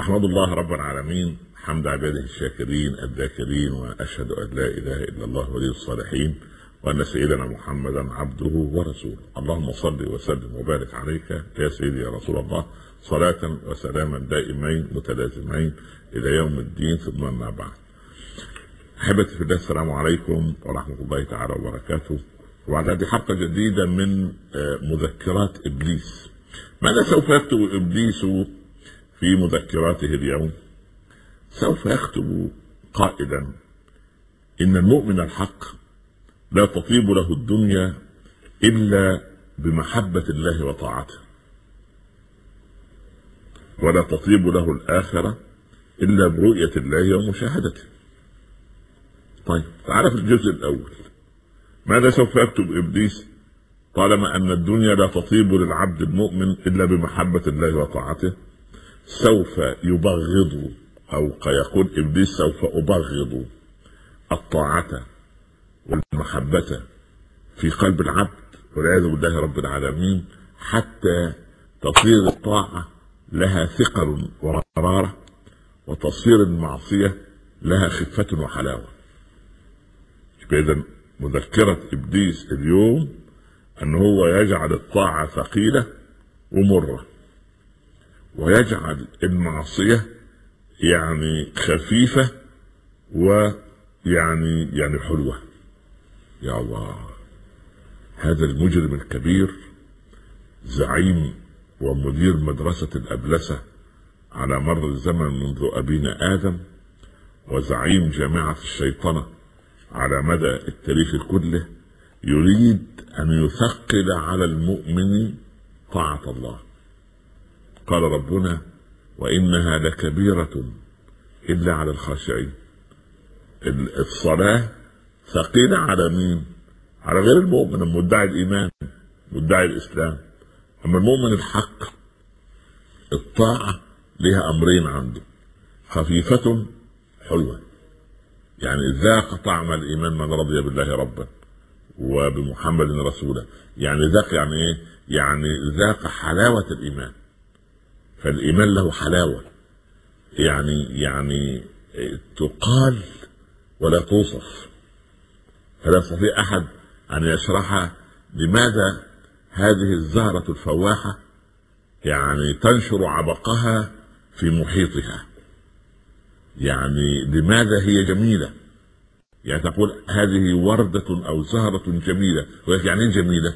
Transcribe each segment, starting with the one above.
أحمد الله رب العالمين حمد عباده الشاكرين الذاكرين، وأشهد أن لا إله إلا الله ولي الصالحين، وأن سيدنا محمدا عبده ورسوله. اللهم صل وسلم وبارك عليك يا سيدي يا رسول الله، صلاة وسلاما دائمين متلازمين إلى يوم الدين، ثم أما بعد. أحبتي في الله، السلام عليكم ورحمة الله تعالى وبركاته. وبعد هذه حلقة جديدة من مذكرات إبليس. ماذا سوف يكتب إبليس في مذكراته اليوم؟ سوف يكتب قائلا: إن المؤمن الحق لا تطيب له الدنيا إلا بمحبة الله وطاعته، ولا تطيب له الآخرة إلا برؤية الله ومشاهدته. طيب، تعال في الجزء الأول. ماذا سوف يكتب إبليس طالما أن الدنيا لا تطيب للعبد المؤمن إلا بمحبة الله وطاعته؟ سوف يبغض، أو يقول إبليس: سوف أبغض الطاعة والمحبة في قلب العبد والعياذ بالله رب العالمين، حتى تصير الطاعة لها ثقل ومرارة، وتصير المعصية لها خفة وحلاوة. إذن مذكرة إبليس اليوم أن هو يجعل الطاعة ثقيلة ومرة، ويجعل المعصية يعني خفيفة ويعني حلوة. يا الله، هذا المجرم الكبير، زعيم ومدير مدرسة الأبلسة على مر الزمن منذ أبينا آدم، وزعيم جامعة الشيطنة على مدى التاريخ كله، يريد أن يثقل على المؤمن طاعة الله. قال ربنا: وإنها لكبيرة إلا على الخاشعين. الصلاة ثقيلة على مين؟ على غير المؤمن المدعي الإيمان، مدعي الإسلام. أما المؤمن الحق الطاعة لها أمرين عنده: خفيفة حلوة، يعني ذاق طعم الإيمان من رضي بالله ربا وبمحمد رسولا. يعني ذاق، يعني إيه؟ يعني ذاق حلاوة الإيمان. فالإيمان له حلاوة، يعني تقال ولا توصف، فلا يستطيع أحد أن يشرح لماذا هذه الزهرة الفواحة يعني تنشر عبقها في محيطها. يعني لماذا هي جميلة؟ يعني تقول هذه وردة أو زهرة جميلة، ولكن يعني جميلة.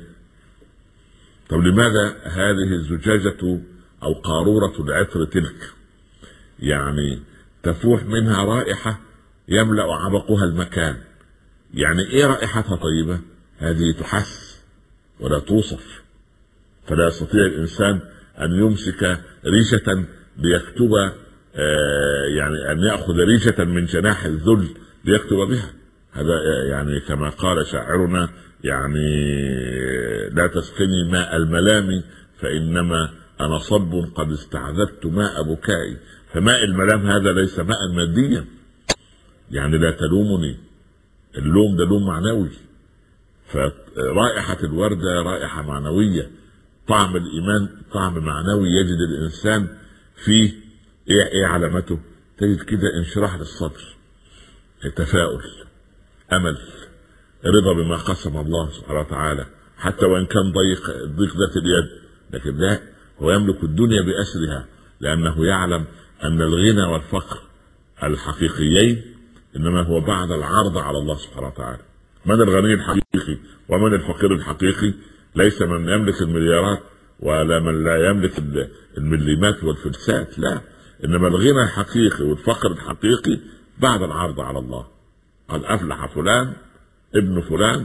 طب لماذا هذه الزجاجة أو قارورة العطر تلك يعني تفوح منها رائحة يملأ عبقها المكان؟ يعني إيه رائحتها طيبة؟ هذه تحس ولا توصف. فلا يستطيع الإنسان أن يمسك ريشة ليكتب، يعني أن يأخذ ريشة من جناح الذل ليكتب بها. هذا يعني كما قال شاعرنا: يعني لا تسقني ماء الملام فإنما أنا صب قد استعذبت ماء بكائي. فماء الملام هذا ليس ماء ماديا، يعني لا تلومني. اللوم ده لوم معنوي. فرائحة الوردة رائحة معنوية، طعم الإيمان طعم معنوي يجد الإنسان فيه. إيه علامته؟ تجد كده انشراح للصدر، تفاؤل، أمل، رضا بما قسم الله سبحانه وتعالى، حتى وإن كان ضيق ذات اليد، لكن لا، هو يملك الدنيا بأسرها، لأنه يعلم أن الغنى والفقر الحقيقيين إنما هو بعد العرض على الله سبحانه وتعالى. من الغني الحقيقي ومن الفقير الحقيقي؟ ليس من يملك المليارات ولا من لا يملك المليمات والفلسات، لا، إنما الغنى الحقيقي والفقر الحقيقي بعد العرض على الله. قد أفلح فلان ابن فلان،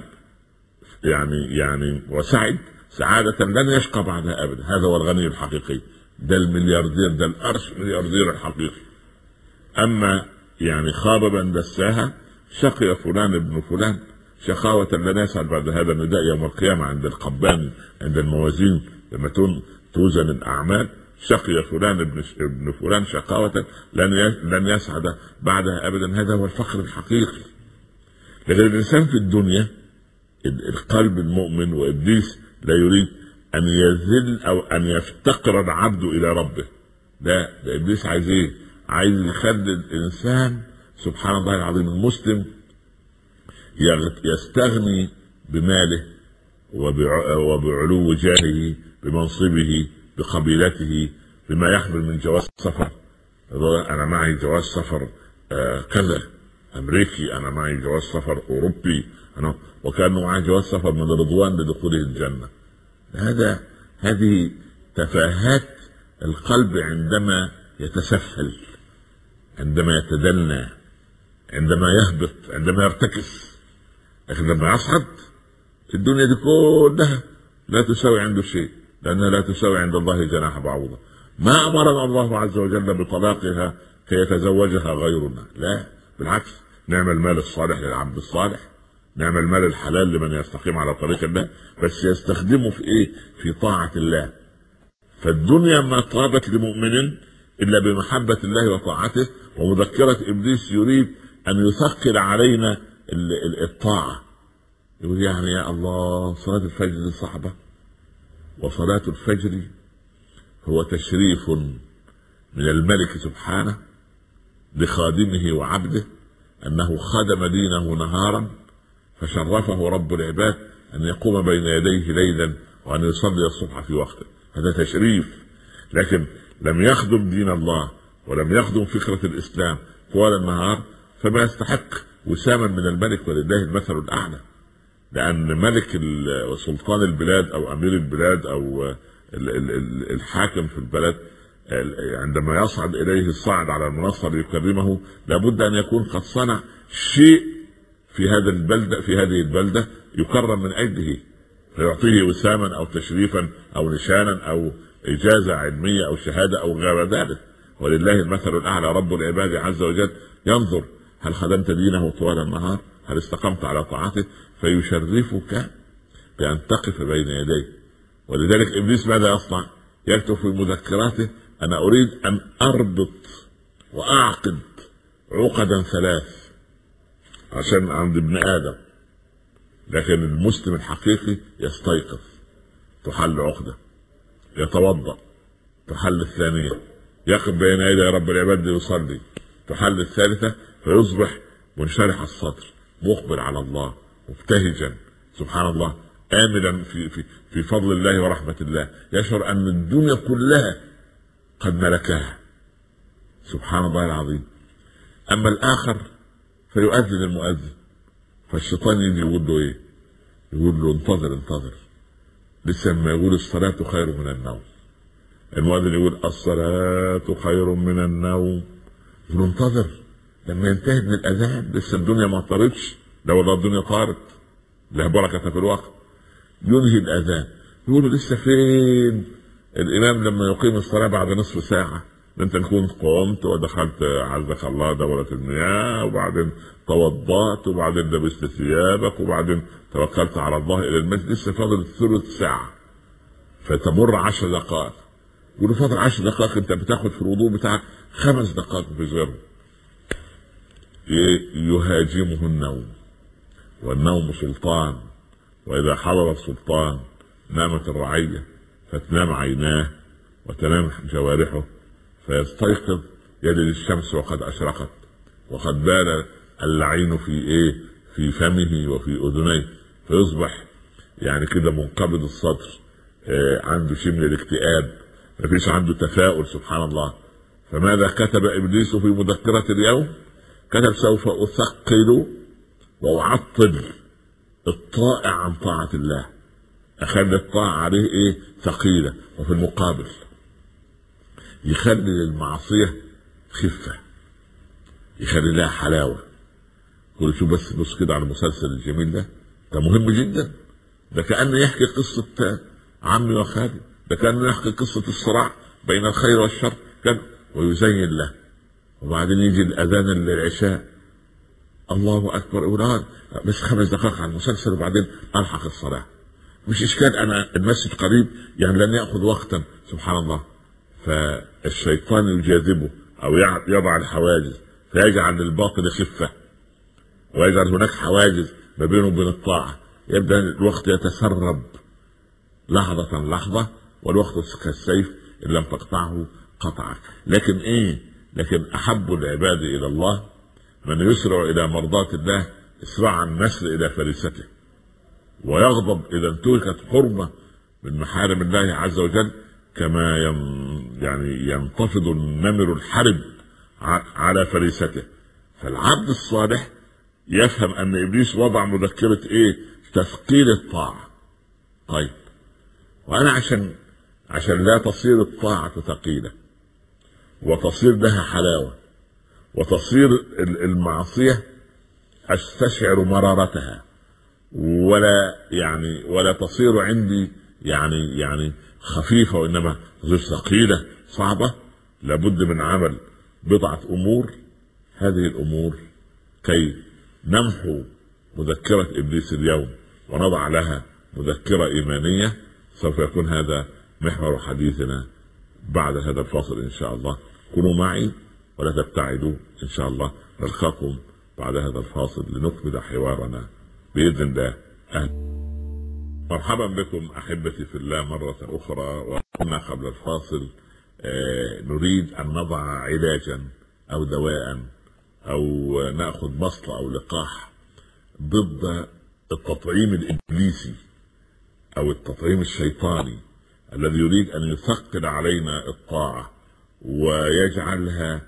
يعني وسعد سعادة لن يشقى بعدها أبدا. هذا هو الغني الحقيقي، ده الملياردير، ده الأرش ملياردير الحقيقي. أما يعني خاب من دساها، شقي فلان ابن فلان شقاوة لن يسعد بعد هذا النداء يوم القيامة عند القبان، عند الموازين لما توزن الأعمال: شقي فلان ابن فلان شقاوة لن يسعد بعدها أبدا. هذا هو الفقر الحقيقي. لكن الإنسان في الدنيا، القلب المؤمن، وإبليس لا يريد أن يذل أو أن يفتقر العبد إلى ربه، ده ابليس عايز ايه؟ عايز يخلي الانسان سبحان الله العظيم المسلم يستغني بماله وبعلو جاهه بمنصبه بقبيلته بما يحمل من جواز سفر. انا معي جواز سفر كذا امريكي، انا معي جواز سفر اوروبي، وكانه معي جواز سفر من رضوان لدخوله الجنه. هذه تفاهات القلب عندما يتسفل، عندما يتدنى، عندما يهبط، عندما يرتكس. لكن لما يصعد الدنيا دي كلها لا تساوي عنده شيء، لأنها لا تساوي عند الله جناح بعوضة. ما أمرنا الله عز وجل بطلاقها كي يتزوجها غيرنا، لا بالعكس، نعمل المال الصالح للعبد الصالح، نعمل المال الحلال لمن يستقيم على طريق الله، بس يستخدمه في ايه؟ في طاعة الله. فالدنيا ما طابت لمؤمن إلا بمحبة الله وطاعته. ومذكرة إبليس يريد أن يثقل علينا الطاعة، يقول يعني يا الله صلاة الفجر صعبة، وصلاة الفجر هو تشريف من الملك سبحانه لخادمه وعبده أنه خدم دينه نهارا، فشرفه رب العباد أن يقوم بين يديه ليلا وأن يصلي الصبح في وقته. هذا تشريف. لكن لم يخدم دين الله ولم يخدم فكرة الإسلام طوال النهار فما يستحق وساما من الملك، ولله المثل الأعلى. لأن ملك سلطان البلاد أو أمير البلاد أو الحاكم في البلد عندما يصعد إليه الصاعد على المنصة ليكرمه لابد أن يكون قد صنع شيء في هذه البلدة يكرم من أجله، فيعطيه وساما أو تشريفا أو نشانا أو إجازة علمية أو شهادة أو غير ذلك. ولله المثل الأعلى. رب العباد عز وجل ينظر هل خدمت دينه طوال النهار، هل استقمت على طاعته، فيشرفك بأن تقف بين يديه. ولذلك إبليس ماذا يصنع؟ يكتب في مذكراته أنا أريد أن أربط وأعقد عقدا 3 عشان عند ابن آدم. لكن المسلم الحقيقي يستيقظ تحل عقدة، يتوضأ تحل الثانية، يقف بين يدي رب العباد يصلي تحل الثالثة، فيصبح منشرح الصدر مقبل على الله مبتهجا سبحان الله آملا في فضل الله ورحمة الله، يشعر أن الدنيا كلها قد ملكها سبحان الله العظيم. أما الآخر فيؤذن المؤذن، فالشيطان يجي يقول له ايه؟ يقول له انتظر لسه ما يقول الصلاة خير من النوم. المؤذن يقول الصلاة خير من النوم، يقول انتظر لما ينتهي من الأذان، لسه الدنيا ما طارتش، لا والله الدنيا طارت، لا بركة في الوقت. ينهي الأذان يقول لسه فين الإمام لما يقيم الصلاة بعد نصف ساعة؟ انت تكون قمت ودخلت عزك الله دورة المياه، وبعدين توضأت، وبعدين لبست ثيابك، وبعدين توكلت على الله الى المسجد، لسه فاضل ثلث ساعة، فتمر 10 دقائق. يقول فاضل 10 دقائق، انت بتاخد في الوضوء بتاعك 5 دقائق في غيره. يهاجمه النوم، والنوم سلطان، واذا حضر السلطان نامت الرعية، فتنام عيناه وتنام جوارحه، فيستيقظ يجد الشمس وقد أشرقت، وقد بال اللعين في فمه وفي أذنيه، فيصبح يعني كده منقبض الصدر، عنده شيء من الاكتئاب، مفيش عنده تفاؤل سبحان الله. فماذا كتب إبليس في مذكرة اليوم؟ كتب سوف أثقل وأعطل الطائع عن طاعة الله، أخلي الطاعة عليه ثقيلة، وفي المقابل يخلي المعصية خفة، يخلي لها حلاوة. قول شو بص كده على المسلسل الجميل ده مهم جدا، ده كأنه يحكي قصة عمي وخالي، ده كأنه يحكي قصة الصراع بين الخير والشر ويزين له. وبعدين يجي الأذان العشاء، الله أكبر، يقول بس 5 دقائق على المسلسل وبعدين ألحق الصلاة، مش إشكال، أنا المسجد قريب يعني لن يأخذ وقتا سبحان الله. فالشيطان يجاذبه أو يضع الحواجز، فيجعل للباطل خفة، ويجعل هناك حواجز ما بينه وبين الطاعة، يبدأ الوقت يتسرب لحظة، والوقت كالسيف إن لم تقطعه قطعك. لكن احب العباد الى الله من يسرع الى مرضات الله اسراع النسل الى فريسته، ويغضب اذا انتهكت حرمه من محارم الله عز وجل، كما ينتفض النمر الحرب على فريسته. فالعبد الصالح يفهم ان ابليس وضع مذكره تثقيل الطاعه. طيب، وانا عشان لا تصير الطاعه ثقيله وتصير لها حلاوه وتصير المعصيه استشعر مرارتها ولا تصير عندي خفيفه، وانما تصير ثقيله صعبه، لابد من عمل بضعه امور. هذه الامور كي نمحو مذكره ابليس اليوم ونضع لها مذكره ايمانيه، سوف يكون هذا محور حديثنا بعد هذا الفاصل ان شاء الله. كونوا معي ولا تبتعدوا ان شاء الله. نلقاكم بعد هذا الفاصل لنكمل حوارنا باذن الله. مرحبا بكم احبتي في الله مره اخرى. وكنا قبل الفاصل نريد ان نضع علاجا او دواء او ناخذ بسط او لقاح ضد التطعيم الابليسي او التطعيم الشيطاني الذي يريد ان يثقل علينا الطاعه ويجعلها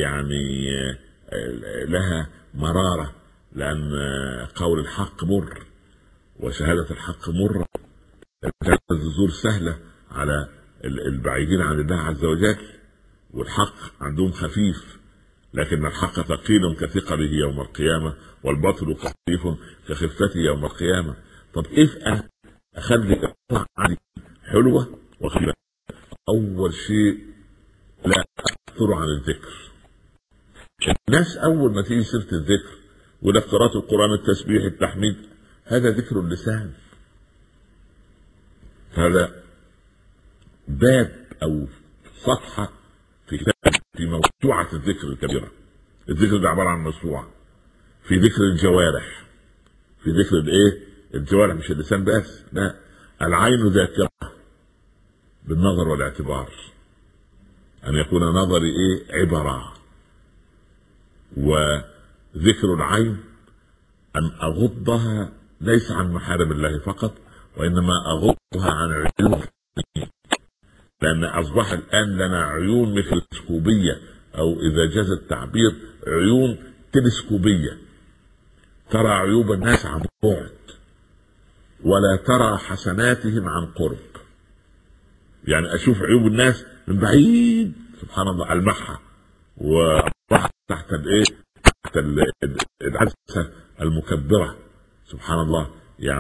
لها مراره، لان قول الحق مر وشهاده الحق مر. كانت الزور سهله على البعيدين عن الله عز وجل، والحق عندهم خفيف، لكن الحق ثقيل كثقله يوم القيامه، والباطل خفيف كخفته يوم القيامه. طب كيف اخلي الطاعه عندي حلوه وخفيفه؟ اول شيء لا اكثر عن الذكر. الناس اول ما تيجي سيره الذكر ولا قراءه القران، التسبيح، التحميد، هذا ذكر اللسان، هذا باب او صفحه في كتاب في موسوعه الذكر الكبيره. الذكر ده عباره عن موسوعه. في ذكر الجوارح، في ذكر الجوارح، مش اللسان بس، لا، العين ذاكره بالنظر والاعتبار، ان يكون نظري عبره. وذكر العين ان اغضها ليس عن محارم الله فقط، وانما اغضها عن عيون، لان اصبح الان لنا عيون ميكروسكوبيه، او اذا جاز التعبير عيون تلسكوبيه، ترى عيوب الناس عن بعد ولا ترى حسناتهم عن قرب. يعني اشوف عيوب الناس من بعيد، سبحان الله، المحها وراح تحت تحت العدسه المكبره، سبحان الله،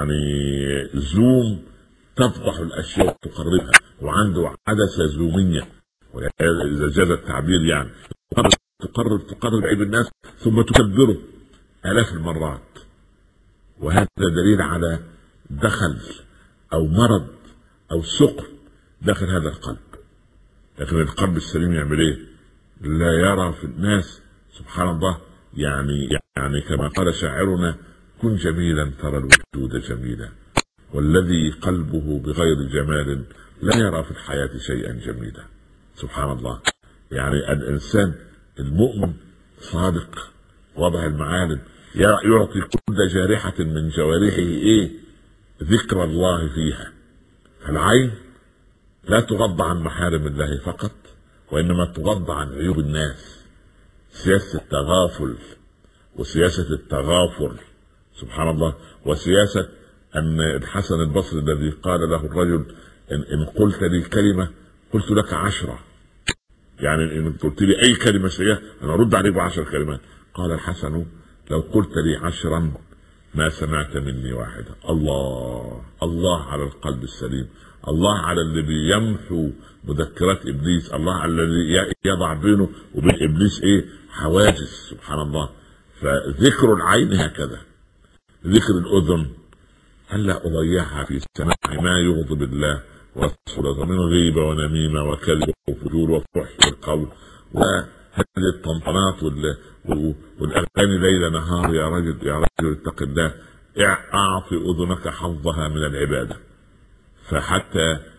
زوم تفضح الاشياء وتقربها، وعنده عدسه زوميه اذا جاز التعبير، تقرب عيب الناس ثم تكبره آلاف المرات. وهذا دليل على دخل او مرض او ثقل داخل هذا القلب. لكن القلب السليم يعمل ايه؟ لا يرى في الناس، سبحان الله، كما قال شاعرنا: كن جميلا ترى الوجود جميلا، والذي قلبه بغير جمال لا يرى في الحياة شيئا جميلا. سبحان الله، الإنسان المؤمن صادق واضح المعالم، يعطي كل جارحة من جوارحه ذكر الله فيها. فالعين لا تغض عن محارم الله فقط، وإنما تغض عن عيوب الناس. سياسة التغافل وسياسة التغافر، سبحان الله، وسياسة أن الحسن البصري الذي قال له الرجل: إن قلت لي كلمة قلت لك 10. إن قلت لي أي كلمة سيئة أنا أرد عليك ب10 كلمات. قال الحسن: لو قلت لي 10 ما سمعت مني واحدة. الله على القلب السليم، الله على الذي يمحو مذكرات إبليس، الله على الذي يضع بينه وبين إبليس حواجز، سبحان الله. فذكر العين هكذا. ذكر الأذن هلا أضيعها في سماع ما يغضب الله ورسوله من غيبة ونميمة وكذب وفجور وفحش والقول، وهذه الطنطنات والأغاني ليل نهار. يا رجل اتق الله، أعطي أذنك حظها من العبادة. فحتى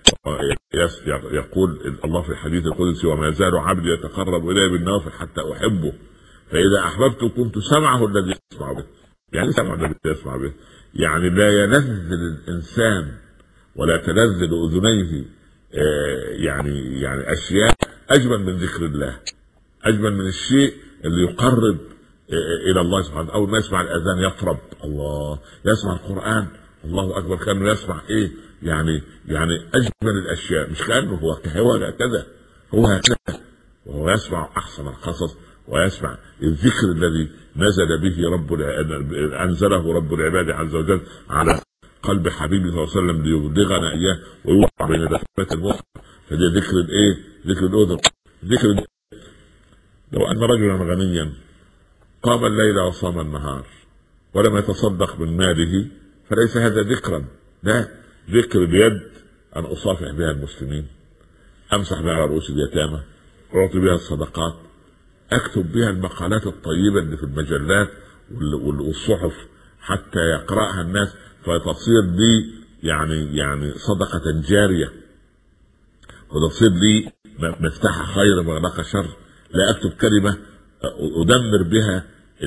يقول الله في الحديث القدسي: وما يزال عبدي يتقرب الي بالنوافل حتى احبه، فاذا احببته كنت سمعه الذي يسمع به. يعني سمعه الذي يسمع به، يعني لا يلذ الانسان ولا تلذ اذنيه يعني اشياء اجمل من ذكر الله، اجمل من الشيء اللي يقرب الى الله سبحانه. اول ما يسمع الاذان يطرب، الله، يسمع القران، الله اكبر، كانه يسمع ايه يعني اجمل الاشياء، مش كانه هو هكذا، هو هكذا، وهو يسمع احسن القصص، ويسمع الذكر الذي نزل به انزله رب العباد عز وجل على قلب حبيبه صلى الله عليه وسلم ليبلغنا اياه ويوقع بين دفات المخ. فده ذكر الايه؟ ذكر الاذن، ذكر. لو ان رجلا غنيا قام الليل وصام النهار ولم يتصدق من ماله فليس هذا ذكرا، لا، ذكر بيد ان اصافح بها المسلمين، امسح بها على رؤوس اليتامى، اعطي بها الصدقات، اكتب بها المقالات الطيبه اللي في المجلات والصحف حتى يقراها الناس فتصير لي يعني صدقه جاريه، وتصير لي مفتاح خير مغلق شر. لا اكتب كلمه ادمر بها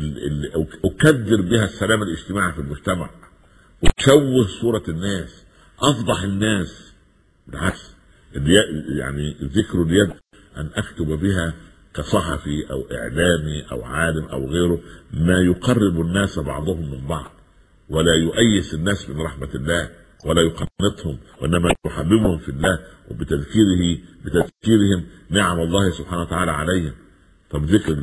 اكدر بها السلام الاجتماعي في المجتمع، وتشوه صوره الناس، افضح الناس. بالعكس، يعني ذكر اليد ان اكتب بها كصحفي او اعلامي او عالم او غيره ما يقرب الناس بعضهم من بعض، ولا يؤيس الناس من رحمه الله، ولا يقنطهم، وانما يحببهم في الله، بتذكيرهم نعم الله سبحانه وتعالى عليهم. طب ذكر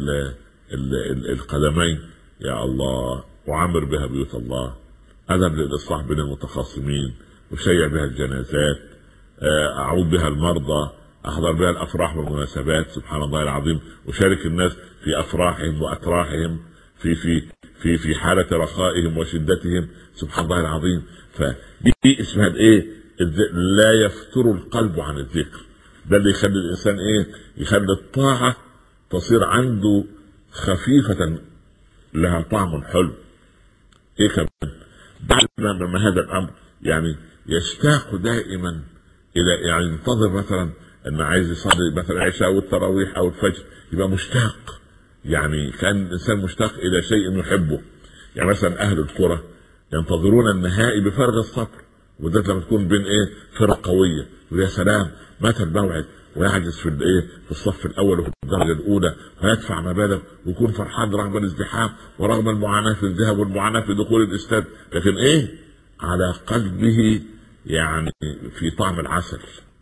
القدمين، يا الله، وعمر بها بيوت الله، اذهب للاصلاح بين المتخاصمين، وشيع بها الجنازات، اعود بها المرضى، احضر بها الافراح والمناسبات، سبحان الله العظيم، وشارك الناس في افراحهم واتراحهم، في حاله رخائهم وشدتهم، سبحان الله العظيم. فدي اسمها الايه؟ لا يفتر القلب عن الذكر. ده اللي يخلي الانسان ايه؟ يخلي الطاعه تصير عنده خفيفه لها طعم حلو. ايه كمان؟ بعد ما هذا الامر يعني يشتاق دائما الى، يعني ينتظر مثلا ان عايز يصلي مثلا العشاء او التراويح او الفجر، يبقى مشتاق، يعني كان الانسان مشتاق الى شيء يحبه. يعني مثلا اهل القرى ينتظرون النهائي بفارغ الصبر، وذات لما تكون بين ايه؟ فرق قويه، ويا سلام متى الموعد، ويعجز في الايه؟ في الصف الاول وفي الدرجه الاولى، ويدفع مبالغ ويكون فرحان رغم الازدحام ورغم المعاناه في الذهاب والمعاناه في دخول الاستاد، لكن ايه؟ على قلبه يعني في طعم العسل.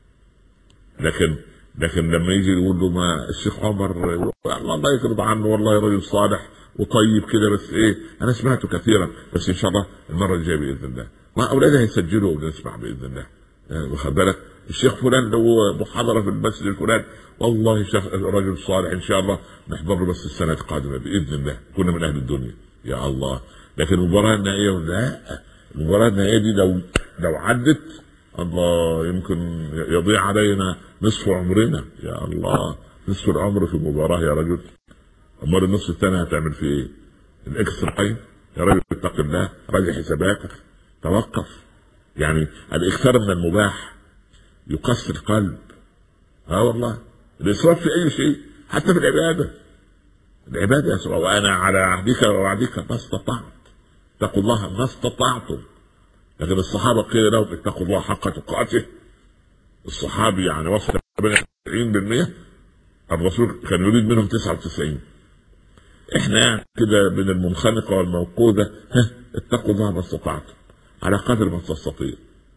لكن لما يجي يقول له ما الشيخ عمر الله يرضى عنه والله رجل صالح وطيب كده، بس ايه؟ انا سمعته كثيرا، بس ان شاء الله المره الجايه باذن الله، ما اولاده هيسجلوا ونسمع باذن الله. واخد بالك؟ الشيخ فلان لو محاضره في المسجد الفلاني، والله شيخ رجل صالح، ان شاء الله نحضر له بس السنه القادمه باذن الله، كنا من اهل الدنيا يا الله. لكن المباراه النهائيه، لا، المباراه النهائيه دي لو عدت، الله، يمكن يضيع علينا نصف عمرنا، يا الله، نصف العمر في مباراه يا رجل. امال النصف الثاني هتعمل فيه ايه؟ الاكسترا تايم يا رجل، اتق الله، راجع حساباتك، توقف. يعني الاكثار من المباح يقسي القلب. والله الاسراف في اي شيء، حتى في العباده يا سبحان، وانا على عهدك ووعدك ما استطعت، اتقوا الله ما استطعتم. لكن الصحابه قيل لهم اتقوا الله حق تقاته. الصحابي يعني وصل 90%، الرسول كان يريد منهم 99. احنا يعني كده بين المنخنقه والموقوذه، اتقوا الله ما استطعتم على قدر ما تستطيع.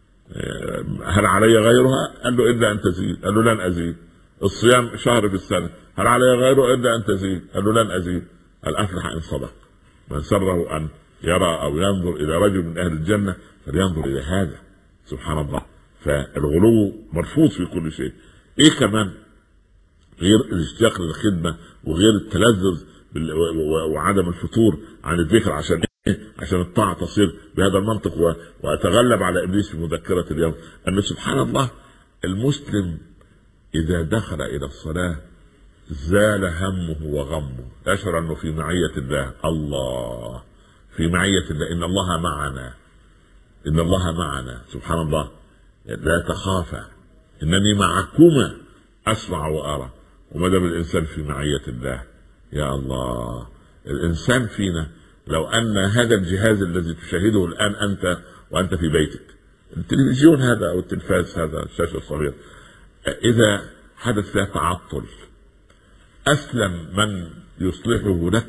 هل علي غيرها؟ قال له الا ان تزيد، قال له لن ازيد. الصيام شهر في السنه، هل علي غيره؟ الا ان تزيد، قال له لن ازيد. قال افلح ان صدق. من سره ان يرى او ينظر الى رجل من اهل الجنه فلينظر الى هذا، سبحان الله. فالغلو مرفوض في كل شيء. ايه كمان غير الاشتياق للخدمه وغير التلذذ وعدم الفتور عن الذكر؟ عشان ايه؟ عشان الطاعه تصير بهذا المنطق. واتغلب على ابليس في مذكره اليوم ان سبحان الله المسلم اذا دخل الى الصلاه زال همه وغمه، يشعر انه في معيه الله. الله في معيه الله، ان الله معنا، ان الله معنا، سبحان الله. لا تخافا انني معكما اسمع وارى. وما دام الانسان في معيه الله، يا الله، الانسان فينا لو ان هذا الجهاز الذي تشاهده الان انت وانت في بيتك، التلفزيون هذا او التلفاز هذا، الشاشه الصغيره، اذا حدث فيها تعطل، اسلم من يصلحه لك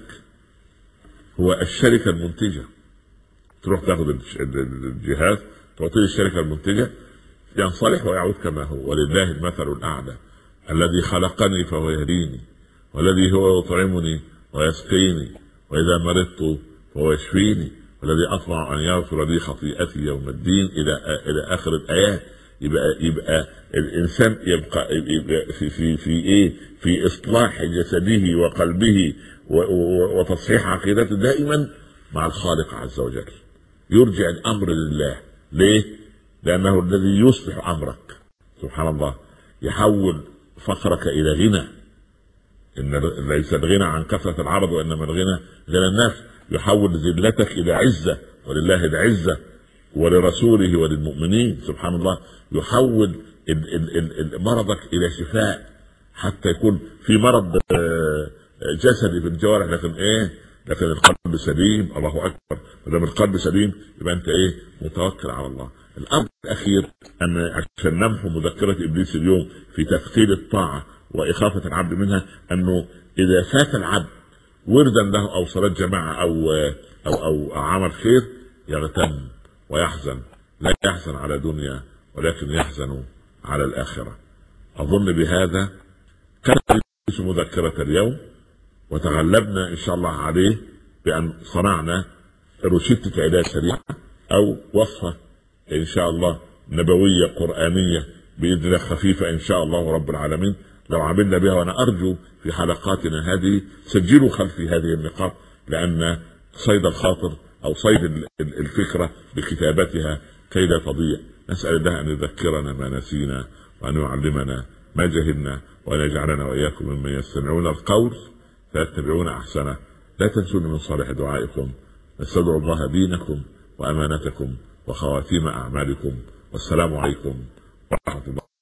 هو الشركه المنتجه. تروح تاخذ الجهاز تعطيه الشركه المنتجه ينصلح ويعود كما هو. ولله المثل الاعلى، الذي خلقني فهو يهديني، والذي هو يطعمني ويسقيني، واذا مرضت فهو يشفيني، والذي اطمع ان يغفر لي خطيئتي يوم الدين الى اخر الايات. يبقى الانسان يبقى في ايه؟ في اصلاح جسده وقلبه وتصحيح عقيدته دائما مع الخالق عز وجل. يرجع الامر لله. ليه؟ لانه الذي يصلح امرك. سبحان الله، يحول فقرك الى غنى. ان ليس الغنى عن كثره العرض، وانما الغنى غنى النفس. يحول ذلتك الى عزه، ولله العزه ولرسوله وللمؤمنين. سبحان الله، يحول مرضك الى شفاء، حتى يكون في مرض جسدي في الجوارح، لكن القلب سليم. الله اكبر. ما دام القلب سليم يبقى انت متوكل على الله. الامر الاخير، ان عشان نمحو مذكره ابليس اليوم في تثقيل الطاعه واخافه العبد منها، انه اذا فات العبد وردا له او صلاه جماعه او عمل خير يغتم ويحزن. لا يحزن على دنيا، ولكن يحزن على الاخره. اظن بهذا كانت مذكره اليوم، وتغلبنا ان شاء الله عليه بان صنعنا روشته علاج سريعه او وصفه ان شاء الله نبويه قرانيه باذن الله، خفيفه ان شاء الله رب العالمين لو عملنا بها. وانا ارجو في حلقاتنا هذه سجلوا خلفي هذه النقاط، لان صيد الخاطر او صيد الفكره بكتابتها كي لا تضيع. نسال الله ان يذكرنا ما نسينا، وان يعلمنا ما جهلنا، وان يجعلنا واياكم ممن يستمعون القول فيتبعون احسنه. لا تنسون من صالح دعائكم. نستودع الله دينكم وامانتكم وخواتيم اعمالكم. والسلام عليكم ورحمه الله.